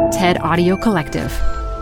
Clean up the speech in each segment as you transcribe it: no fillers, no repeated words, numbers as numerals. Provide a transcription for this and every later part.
TED Audio Collective.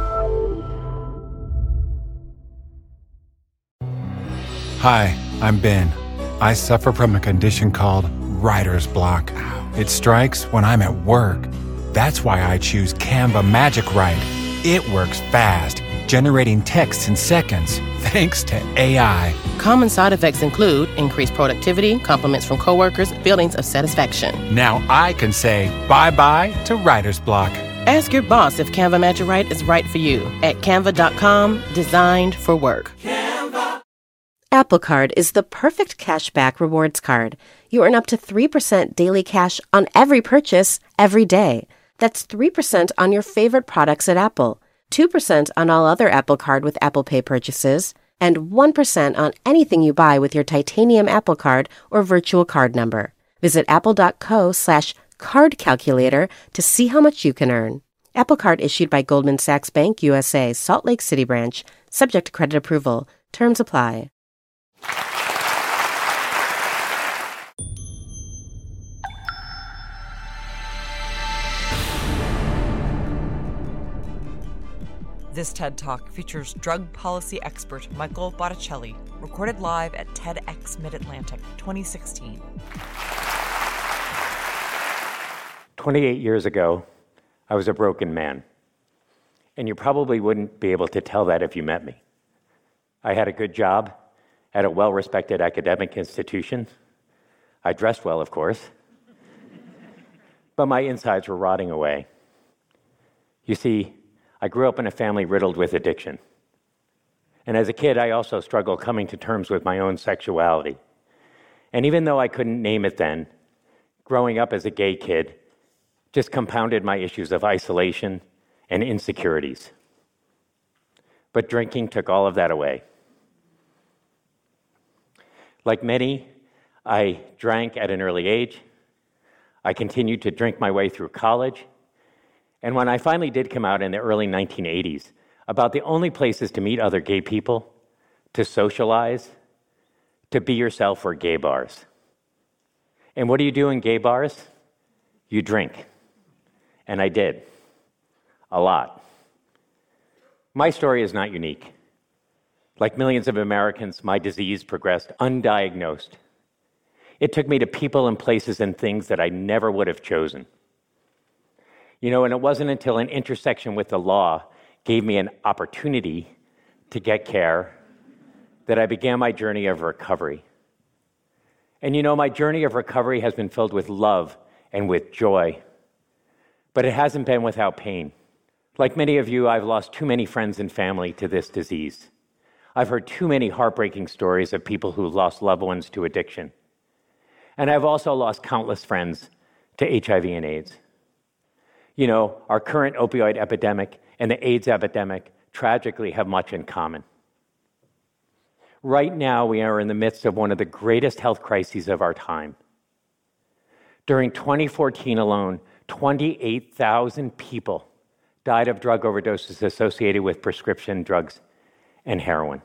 Hi, I'm Ben. I suffer from a condition called writer's block. It strikes when I'm at work. That's why I choose Canva Magic Write. It works fast, generating text in seconds, thanks to AI. Common side effects include increased productivity, compliments from coworkers, feelings of satisfaction. Now I can say bye-bye to writer's block. Ask your boss if Canva Magic Write is right for you at canva.com, designed for work. Apple Card is the perfect cashback rewards card. You earn up to 3% daily cash on every purchase, every day. That's 3% on your favorite products at Apple, 2% on all other Apple Card with Apple Pay purchases, and 1% on anything you buy with your titanium Apple Card or virtual card number. Visit apple.co/card calculator to see how much you can earn. Apple Card issued by Goldman Sachs Bank USA, Salt Lake City branch, subject to credit approval. Terms apply. This TED Talk features drug policy expert Michael Botticelli, recorded live at TEDx Mid-Atlantic 2016. 28 years ago, I was a broken man. And you probably wouldn't be able to tell that if you met me. I had a good job at a well-respected academic institution. I dressed well, of course. But my insides were rotting away. You see, I grew up in a family riddled with addiction. And as a kid, I also struggled coming to terms with my own sexuality. And even though I couldn't name it then, growing up as a gay kid just compounded my issues of isolation and insecurities. But drinking took all of that away. Like many, I drank at an early age. I continued to drink my way through college. And when I finally did come out in the early 1980s, about the only places to meet other gay people, to socialize, to be yourself were gay bars. And what do you do in gay bars? You drink. And I did. A lot. My story is not unique. Like millions of Americans, my disease progressed undiagnosed. It took me to people and places and things that I never would have chosen. You know, and it wasn't until an intersection with the law gave me an opportunity to get care that I began my journey of recovery. And you know, my journey of recovery has been filled with love and with joy, but it hasn't been without pain. Like many of you, I've lost too many friends and family to this disease. I've heard too many heartbreaking stories of people who lost loved ones to addiction. And I've also lost countless friends to HIV and AIDS. You know, our current opioid epidemic and the AIDS epidemic tragically have much in common. Right now, we are in the midst of one of the greatest health crises of our time. During 2014 alone, 28,000 people died of drug overdoses associated with prescription drugs and heroin.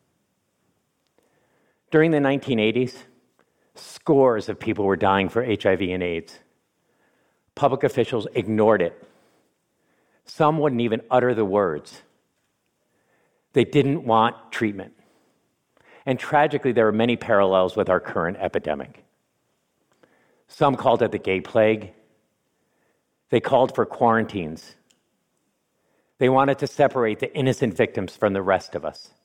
During the 1980s, scores of people were dying for HIV and AIDS. Public officials ignored it. Some wouldn't even utter the words. They didn't want treatment. And tragically, there are many parallels with our current epidemic. Some called it the gay plague. They called for quarantines. They wanted to separate the innocent victims from the rest of us.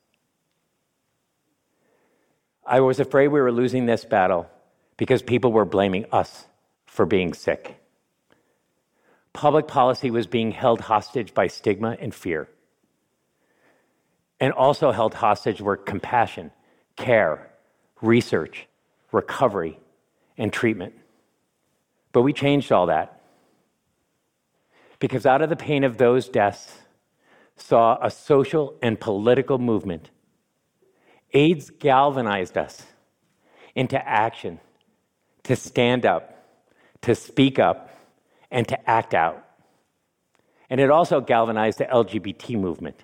I was afraid we were losing this battle because people were blaming us for being sick. Public policy was being held hostage by stigma and fear. And also held hostage were compassion, care, research, recovery, and treatment. But we changed all that. Because out of the pain of those deaths saw a social and political movement. AIDS galvanized us into action, to stand up, to speak up, and to act out. And it also galvanized the LGBT movement.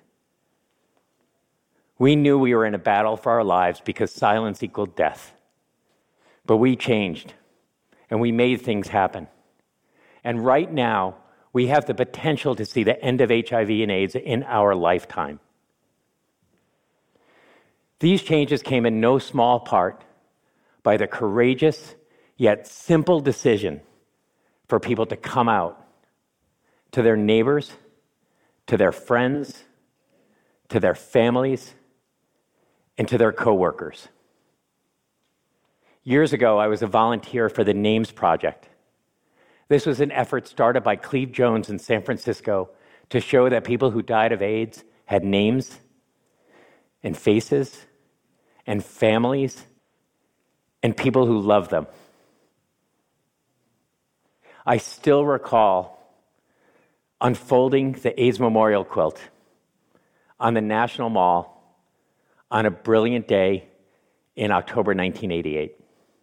We knew we were in a battle for our lives because silence equaled death. But we changed, and we made things happen. And right now, we have the potential to see the end of HIV and AIDS in our lifetime. These changes came in no small part by the courageous yet simple decision for people to come out to their neighbors, to their friends, to their families, and to their coworkers. Years ago, I was a volunteer for the NAMES Project. This was an effort started by Cleve Jones in San Francisco to show that people who died of AIDS had names and faces and families and people who loved them. I still recall unfolding the AIDS memorial quilt on the National Mall on a brilliant day in October 1988.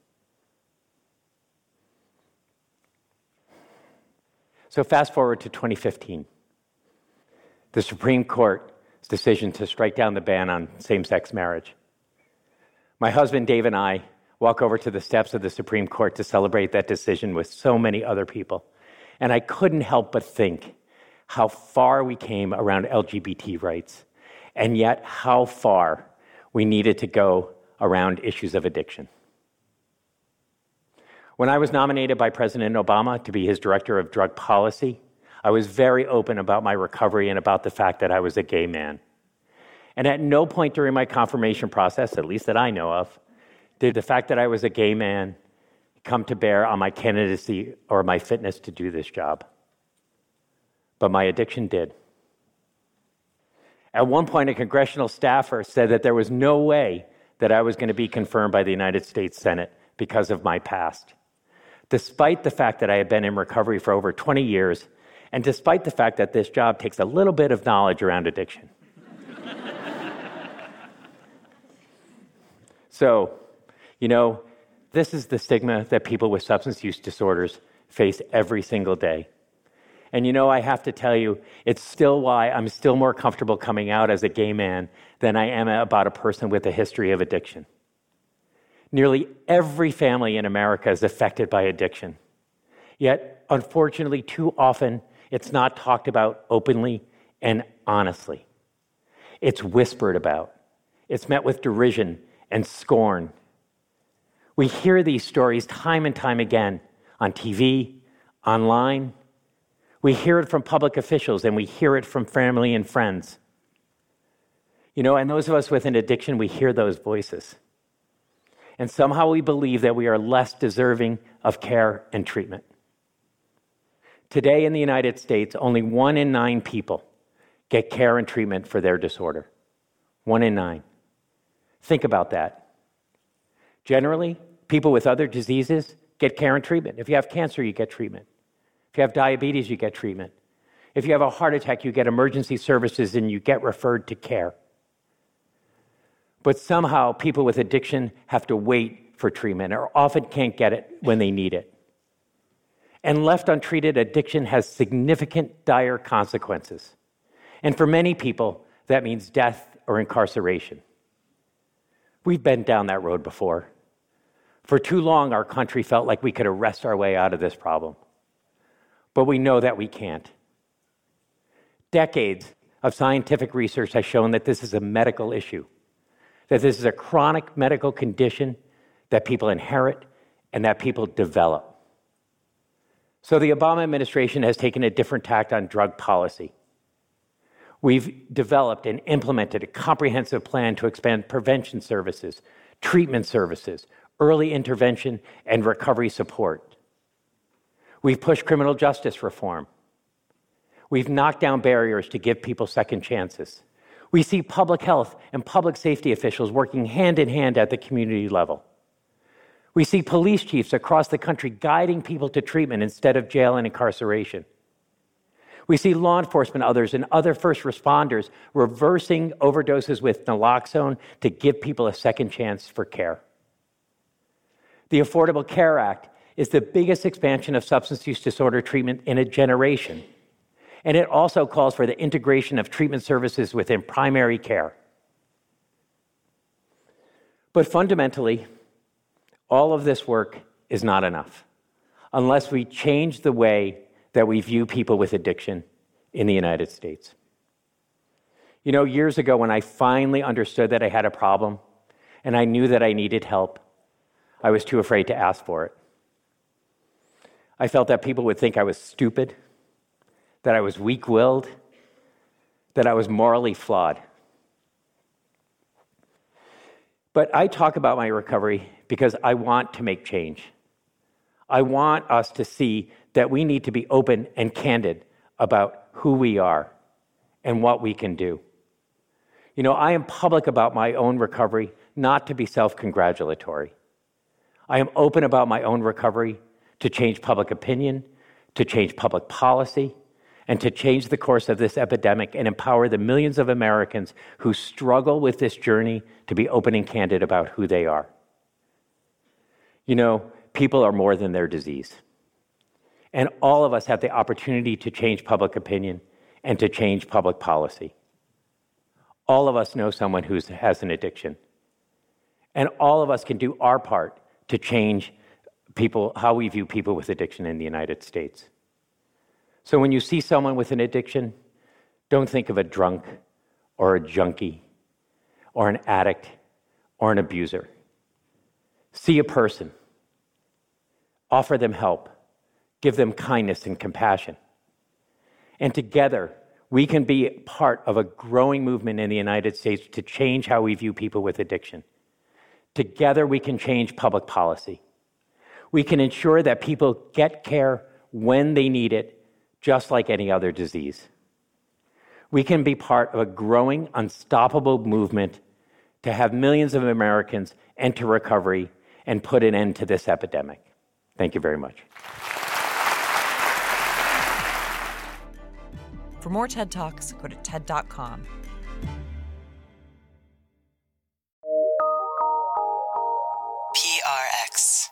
So fast forward to 2015. The Supreme Court's decision to strike down the ban on same-sex marriage. My husband Dave and I walk over to the steps of the Supreme Court to celebrate that decision with so many other people. And I couldn't help but think how far we came around LGBT rights, and yet how far we needed to go around issues of addiction. When I was nominated by President Obama to be his director of drug policy, I was very open about my recovery and about the fact that I was a gay man. And at no point during my confirmation process, at least that I know of, did the fact that I was a gay man come to bear on my candidacy or my fitness to do this job. But my addiction did. At one point, a congressional staffer said that there was no way that I was going to be confirmed by the United States Senate because of my past. Despite the fact that I had been in recovery for over 20 years, and despite the fact that this job takes a little bit of knowledge around addiction. So, this is the stigma that people with substance use disorders face every single day. And I have to tell you, it's still why I'm still more comfortable coming out as a gay man than I am about a person with a history of addiction. Nearly every family in America is affected by addiction. Yet, unfortunately, too often, it's not talked about openly and honestly. It's whispered about. It's met with derision and scorn. We hear these stories time and time again on TV, online. We hear it from public officials, and we hear it from family and friends. And those of us with an addiction, we hear those voices. And somehow we believe that we are less deserving of care and treatment. Today in the United States, only 1 in 9 people get care and treatment for their disorder. 1 in 9. Think about that. Generally, people with other diseases get care and treatment. If you have cancer, you get treatment. If you have diabetes, you get treatment. If you have a heart attack, you get emergency services and you get referred to care. But somehow, people with addiction have to wait for treatment or often can't get it when they need it. And left untreated, addiction has significant, dire consequences. And for many people, that means death or incarceration. We've been down that road before. For too long, our country felt like we could arrest our way out of this problem. But we know that we can't. Decades of scientific research has shown that this is a medical issue, that this is a chronic medical condition that people inherit and that people develop. So the Obama administration has taken a different tack on drug policy. We've developed and implemented a comprehensive plan to expand prevention services, treatment services, early intervention, and recovery support. We've pushed criminal justice reform. We've knocked down barriers to give people second chances. We see public health and public safety officials working hand in hand at the community level. We see police chiefs across the country guiding people to treatment instead of jail and incarceration. We see law enforcement, others, and other first responders reversing overdoses with naloxone to give people a second chance for care. The Affordable Care Act is the biggest expansion of substance use disorder treatment in a generation. And it also calls for the integration of treatment services within primary care. But fundamentally, all of this work is not enough unless we change the way that we view people with addiction in the United States. You know, years ago when I finally understood that I had a problem and I knew that I needed help, I was too afraid to ask for it. I felt that people would think I was stupid, that I was weak-willed, that I was morally flawed. But I talk about my recovery because I want to make change. I want us to see that we need to be open and candid about who we are and what we can do. You know, I am public about my own recovery, not to be self-congratulatory. I am open about my own recovery to change public opinion, to change public policy, and to change the course of this epidemic and empower the millions of Americans who struggle with this journey to be open and candid about who they are. You know, people are more than their disease. And all of us have the opportunity to change public opinion and to change public policy. All of us know someone who has an addiction. And all of us can do our part to change people, how we view people with addiction in the United States. So when you see someone with an addiction, don't think of a drunk or a junkie or an addict or an abuser. See a person. Offer them help. Give them kindness and compassion. And together, we can be part of a growing movement in the United States to change how we view people with addiction. Together, we can change public policy. We can ensure that people get care when they need it, just like any other disease. We can be part of a growing, unstoppable movement to have millions of Americans enter recovery and put an end to this epidemic. Thank you very much. For more TED Talks, go to TED.com. PRX.